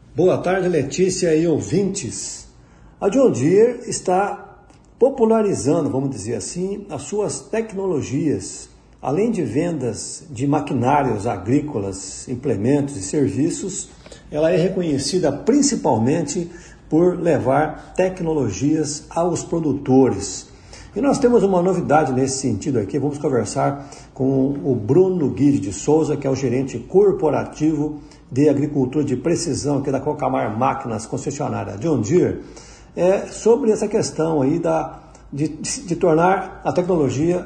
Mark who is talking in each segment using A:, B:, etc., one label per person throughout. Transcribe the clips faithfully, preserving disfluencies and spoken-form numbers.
A: Boa tarde, Letícia e ouvintes. A John Deere está popularizando, vamos dizer assim, as suas tecnologias. Além de vendas de maquinários agrícolas, implementos e serviços, ela é reconhecida principalmente por levar tecnologias aos produtores. E nós temos uma novidade nesse sentido aqui. Vamos conversar com o Bruno Guide de Souza, que é o gerente corporativo de agricultura de precisão aqui da Cocamar Máquinas, concessionária John Deere, é, sobre essa questão aí da, de, de, de tornar a tecnologia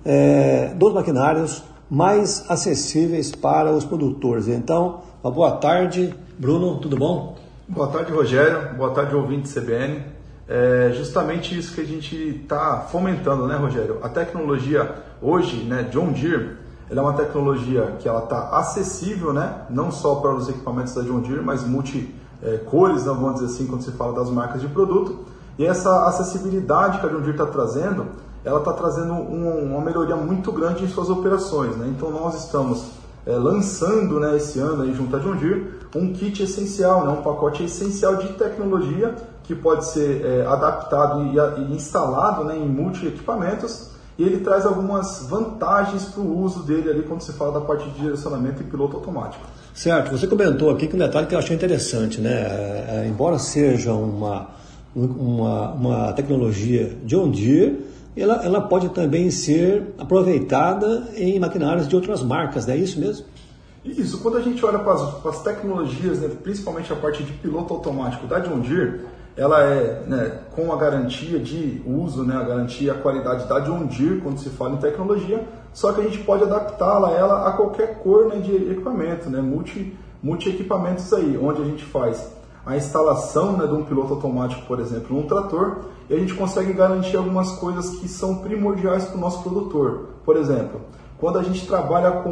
A: é, dos maquinários mais acessíveis para os produtores. Então, uma boa tarde, Bruno, tudo bom?
B: Boa tarde, Rogério. Boa tarde, ouvinte C B N. É justamente isso que a gente está fomentando, né, Rogério? A tecnologia hoje, né, John Deere, ela é uma tecnologia que ela está acessível, né, não só para os equipamentos da John Deere, mas multi é, cores, né, vamos dizer assim, quando se fala das marcas de produto. E essa acessibilidade que a John Deere está trazendo, ela está trazendo um, uma melhoria muito grande em suas operações, né? Então nós estamos é, lançando, né, esse ano aí, junto à John Deere, um kit essencial, né, um pacote essencial de tecnologia que pode ser é, adaptado e, e instalado, né, em multi-equipamentos, e ele traz algumas vantagens para o uso dele ali quando se fala da parte de direcionamento e piloto automático.
A: Certo, você comentou aqui que um detalhe que eu achei interessante, né? É, é, embora seja uma, uma, uma tecnologia John Deere, ela, ela pode também ser aproveitada em maquinários de outras marcas, não é isso mesmo?
B: Isso, quando a gente olha para as, para as tecnologias, né, principalmente a parte de piloto automático da John Deere, ela é, né, com a garantia de uso, né, a garantia, a qualidade da John Deere quando se fala em tecnologia, só que a gente pode adaptá-la ela a qualquer cor, né, de equipamento, né, multi, multi equipamentos aí, onde a gente faz a instalação, né, de um piloto automático, por exemplo, num trator, e a gente consegue garantir algumas coisas que são primordiais para o nosso produtor. Por exemplo, quando a gente trabalha com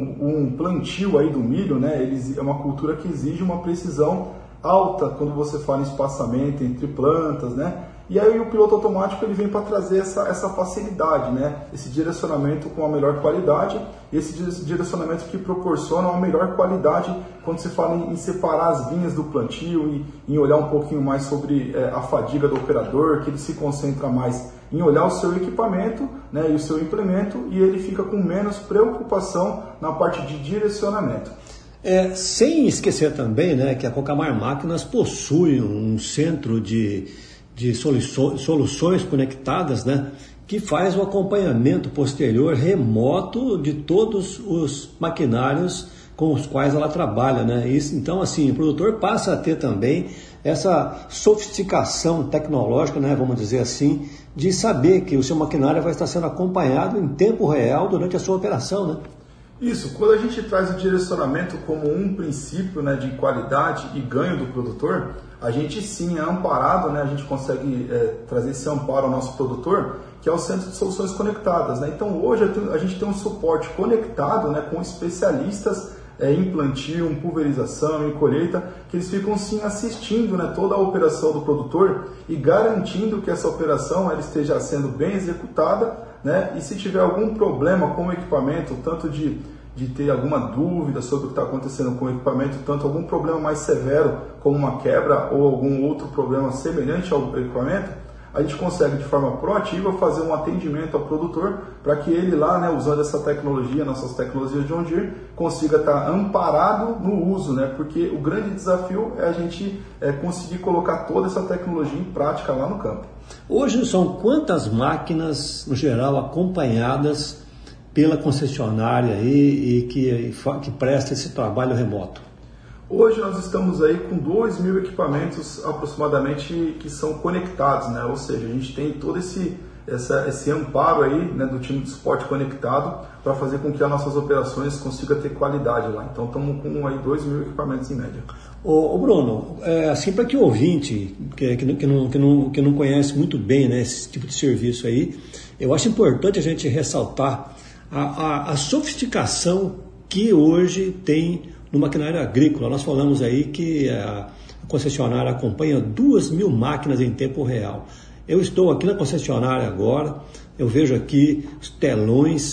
B: um plantio aí do milho, né, ele, é uma cultura que exige uma precisão alta quando você fala em espaçamento entre plantas, né? E aí o piloto automático ele vem para trazer essa, essa facilidade, né? Esse direcionamento com a melhor qualidade, esse direcionamento que proporciona uma melhor qualidade quando se fala em, em separar as linhas do plantio e em olhar um pouquinho mais sobre é, a fadiga do operador, que ele se concentra mais em olhar o seu equipamento, né, e o seu implemento, e ele fica com menos preocupação na parte de direcionamento.
A: É, sem esquecer também, né, que a Cocamar Máquinas possui um centro de, de soluço, soluções conectadas, né, que faz o acompanhamento posterior remoto de todos os maquinários com os quais ela trabalha, né? Isso, então, assim, o produtor passa a ter também essa sofisticação tecnológica, né, vamos dizer assim, de saber que o seu maquinário vai estar sendo acompanhado em tempo real durante a sua operação, né?
B: Isso, quando a gente traz o direcionamento como um princípio, né, de qualidade e ganho do produtor, a gente sim é amparado, né, a gente consegue é, trazer esse amparo ao nosso produtor, que é o Centro de Soluções Conectadas, né? Então hoje a gente tem um suporte conectado, né, com especialistas é, em plantio, em pulverização, em colheita, que eles ficam sim assistindo, né, toda a operação do produtor e garantindo que essa operação ela esteja sendo bem executada, né? E se tiver algum problema com o equipamento, tanto de, de ter alguma dúvida sobre o que está acontecendo com o equipamento, tanto algum problema mais severo, como uma quebra ou algum outro problema semelhante ao equipamento, a gente consegue de forma proativa fazer um atendimento ao produtor para que ele lá, né, usando essa tecnologia, nossas tecnologias de John Deere, consiga estar amparado no uso, né? Porque o grande desafio é a gente é, conseguir colocar toda essa tecnologia em prática lá no campo.
A: Hoje são quantas máquinas, no geral, acompanhadas pela concessionária aí e que, que presta esse trabalho remoto?
B: Hoje nós estamos aí com dois mil equipamentos aproximadamente que são conectados, né? Ou seja, a gente tem todo esse, essa, esse amparo aí, né, do time de suporte conectado para fazer com que as nossas operações consigam ter qualidade lá. Então estamos com aí dois mil equipamentos em média.
A: Ô, ô Bruno, é, assim para que o ouvinte que, que, que, não, que, não, que não conhece muito bem, né, esse tipo de serviço aí, eu acho importante a gente ressaltar a, a, a sofisticação que hoje tem no maquinário agrícola. Nós falamos aí que a concessionária acompanha duas mil máquinas em tempo real. Eu estou aqui na concessionária agora, eu vejo aqui os telões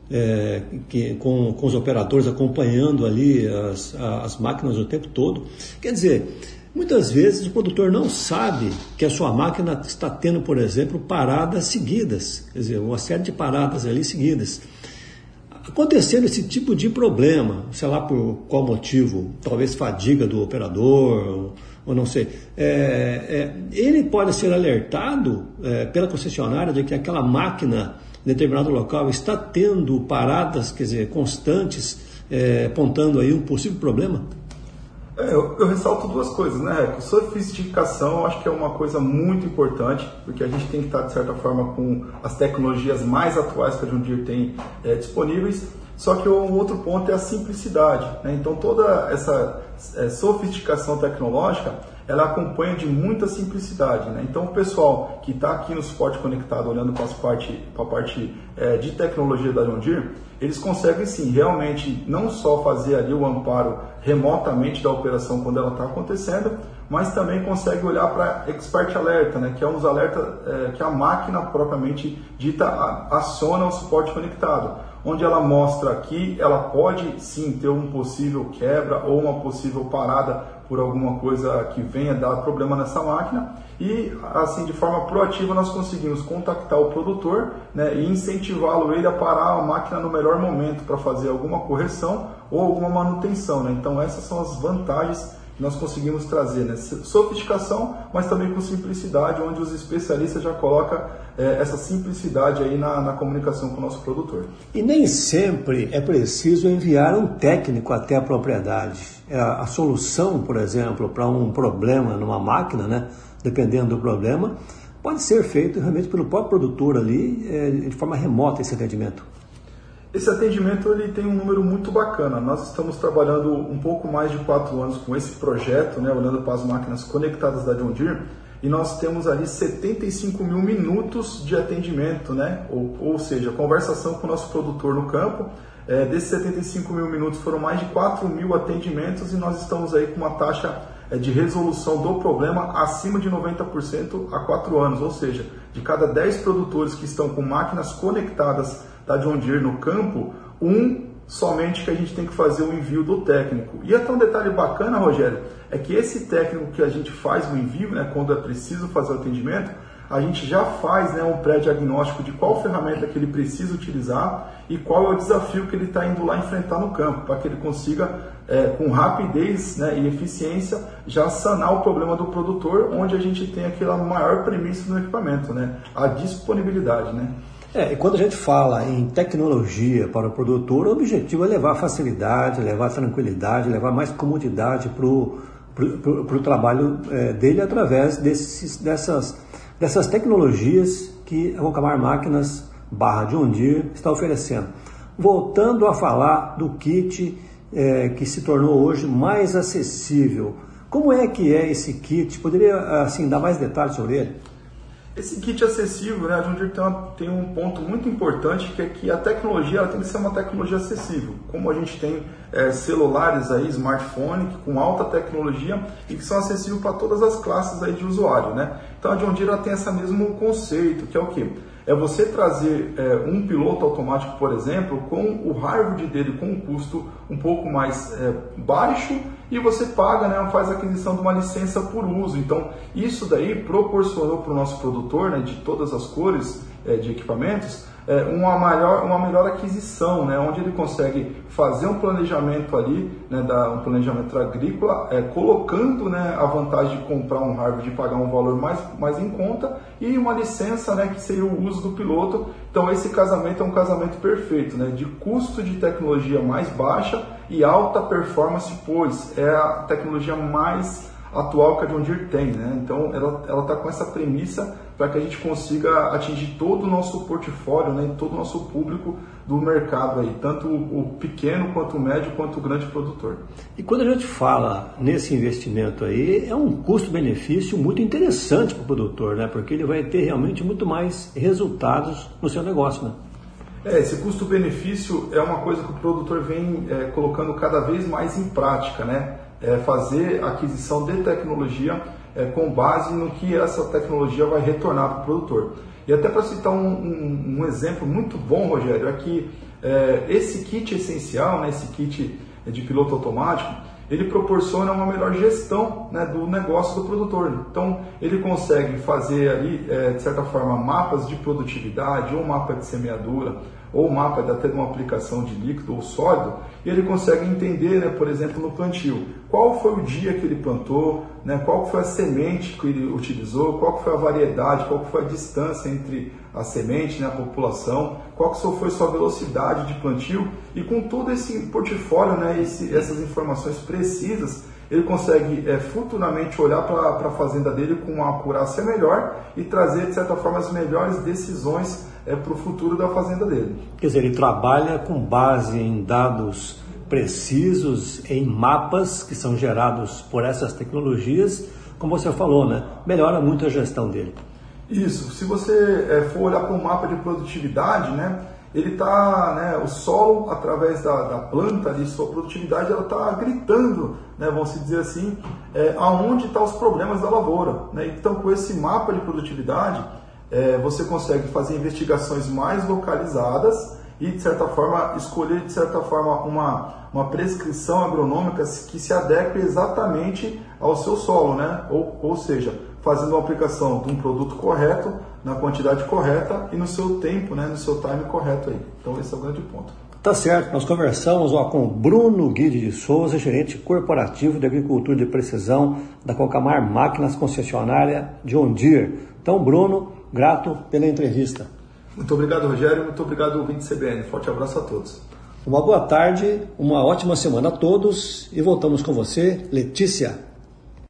A: é, que, com, com os operadores acompanhando ali as, as máquinas o tempo todo. Quer dizer, muitas vezes o produtor não sabe que a sua máquina está tendo, por exemplo, paradas seguidas, quer dizer, uma série de paradas ali seguidas. Acontecendo esse tipo de problema, sei lá por qual motivo, talvez fadiga do operador, ou, ou não sei, é, é, ele pode ser alertado é, pela concessionária de que aquela máquina em determinado local está tendo paradas, quer dizer, constantes, é, apontando aí um possível problema?
B: É, eu, eu ressalto duas coisas, né, Reco? Sofisticação eu acho que é uma coisa muito importante, porque a gente tem que estar, de certa forma, com as tecnologias mais atuais que a John Deere tem é, disponíveis, só que o outro ponto é a simplicidade, né? Então toda essa é, sofisticação tecnológica, ela acompanha de muita simplicidade, né? Então o pessoal que está aqui no suporte conectado, olhando para a parte, para a parte é, de tecnologia da John Deere, eles conseguem sim, realmente, não só fazer ali o amparo remotamente da operação quando ela está acontecendo, mas também consegue olhar para Expert Alerta, né, que é um dos alertas é, que a máquina propriamente dita aciona o suporte conectado, onde ela mostra que ela pode sim ter um possível quebra ou uma possível parada por alguma coisa que venha dar problema nessa máquina, e assim de forma proativa nós conseguimos contactar o produtor, né, e incentivá-lo ele a parar a máquina no melhor momento para fazer alguma correção ou alguma manutenção, né? Então essas são as vantagens que nós conseguimos trazer, né? Sofisticação, mas também com simplicidade, onde os especialistas já colocam é, essa simplicidade aí na, na comunicação com o nosso produtor.
A: E nem sempre é preciso enviar um técnico até a propriedade. A, a solução, por exemplo, para um problema numa máquina, né, dependendo do problema, pode ser feito realmente pelo próprio produtor ali, é, de forma remota esse atendimento.
B: Esse atendimento ele tem um número muito bacana. Nós estamos trabalhando um pouco mais de quatro anos com esse projeto, né, olhando para as máquinas conectadas da John Deere, e nós temos ali setenta e cinco mil minutos de atendimento, né, ou, ou seja, conversação com o nosso produtor no campo. É, desses setenta e cinco mil minutos foram mais de quatro mil atendimentos e nós estamos aí com uma taxa é, de resolução do problema acima de noventa por cento há quatro anos, ou seja, de cada dez produtores que estão com máquinas conectadas da John Deere no campo, um somente que a gente tem que fazer o envio do técnico. E até um detalhe bacana, Rogério, é que esse técnico que a gente faz o envio, né, quando é preciso fazer o atendimento, a gente já faz, né, um pré-diagnóstico de qual ferramenta que ele precisa utilizar e qual é o desafio que ele está indo lá enfrentar no campo, para que ele consiga, é, com rapidez, né, e eficiência, já sanar o problema do produtor, onde a gente tem aquela maior premissa no equipamento, né, a disponibilidade, né?
A: É, e quando a gente fala em tecnologia para o produtor, o objetivo é levar facilidade, levar tranquilidade, levar mais comodidade para o trabalho é, dele através desses, dessas, dessas tecnologias que a Roncamar Máquinas barra John Deere está oferecendo. Voltando a falar do kit é, que se tornou hoje mais acessível, como é que é esse kit? Poderia assim, dar mais detalhes sobre ele?
B: Esse kit acessível, né, a John Deere tem, uma, tem um ponto muito importante, que é que a tecnologia ela tem que ser uma tecnologia acessível. Como a gente tem é, celulares, aí, smartphone, com alta tecnologia e que são acessíveis para todas as classes aí de usuário, né? Então a John Deere ela tem esse mesmo conceito, que é o quê? É você trazer é, um piloto automático, por exemplo, com o hardware dele com um custo um pouco mais é, baixo, e você paga, né, faz a aquisição de uma licença por uso. Então, isso daí proporcionou para o nosso produtor, né, de todas as cores é, de equipamentos, é, uma, maior, uma melhor aquisição, né, onde ele consegue fazer um planejamento ali, né, da, um planejamento agrícola, é, colocando, né, a vantagem de comprar um hardware, de pagar um valor mais, mais em conta, e uma licença, né, que seria o uso do piloto. Então esse casamento é um casamento perfeito, né, de custo de tecnologia mais baixa e alta performance, pois é a tecnologia mais atual que a John Deere tem, né? Então ela está com essa premissa para que a gente consiga atingir todo o nosso portfólio, né, todo o nosso público do mercado aí, tanto o pequeno quanto o médio quanto o grande produtor.
A: E quando a gente fala nesse investimento aí, é um custo-benefício muito interessante para o produtor, né? Porque ele vai ter realmente muito mais resultados no seu negócio, né?
B: É, esse custo-benefício é uma coisa que o produtor vem é, colocando cada vez mais em prática, né? É fazer aquisição de tecnologia é, com base no que essa tecnologia vai retornar para o produtor. E até para citar um, um, um exemplo muito bom, Rogério, é que É, esse kit essencial, né, esse kit de piloto automático, ele proporciona uma melhor gestão, né, do negócio do produtor. Então, ele consegue fazer ali, é, de certa forma, mapas de produtividade, ou mapa de semeadura, ou mapa até de uma aplicação de líquido ou sólido, e ele consegue entender, né, por exemplo, no plantio, qual foi o dia que ele plantou, né, qual foi a semente que ele utilizou, qual foi a variedade, qual foi a distância entre a semente, né, a população, qual foi a sua velocidade de plantio, e com todo esse portfólio, né, esse, essas informações precisas, ele consegue é, futuramente olhar para a fazenda dele com uma acurácia melhor e trazer, de certa forma, as melhores decisões é, para o futuro da fazenda dele.
A: Quer dizer, ele trabalha com base em dados precisos, em mapas que são gerados por essas tecnologias, como você falou, né? Melhora muito a gestão dele.
B: Isso, se você é, for olhar para o mapa de produtividade, né, ele está, né, o solo, através da, da planta, ali, sua produtividade, ela está gritando, né, vamos dizer assim, é, aonde estão os problemas da lavoura. Né? Então, com esse mapa de produtividade, é, você consegue fazer investigações mais localizadas e, de certa forma, escolher, de certa forma, uma, uma prescrição agronômica que se adeque exatamente ao seu solo, né? Ou, ou seja, fazendo uma aplicação de um produto correto, na quantidade correta e no seu tempo, né? No seu time correto aí. Então, esse é o grande ponto.
A: Tá certo, nós conversamos ó, com Bruno Guide de Souza, gerente corporativo de agricultura de precisão da Cocamar Máquinas, concessionária John Deere. Então, Bruno, grato pela entrevista.
B: Muito obrigado, Rogério. Muito obrigado, ouvinte C B N. Forte abraço a todos.
A: Uma boa tarde, uma ótima semana a todos e voltamos com você, Letícia.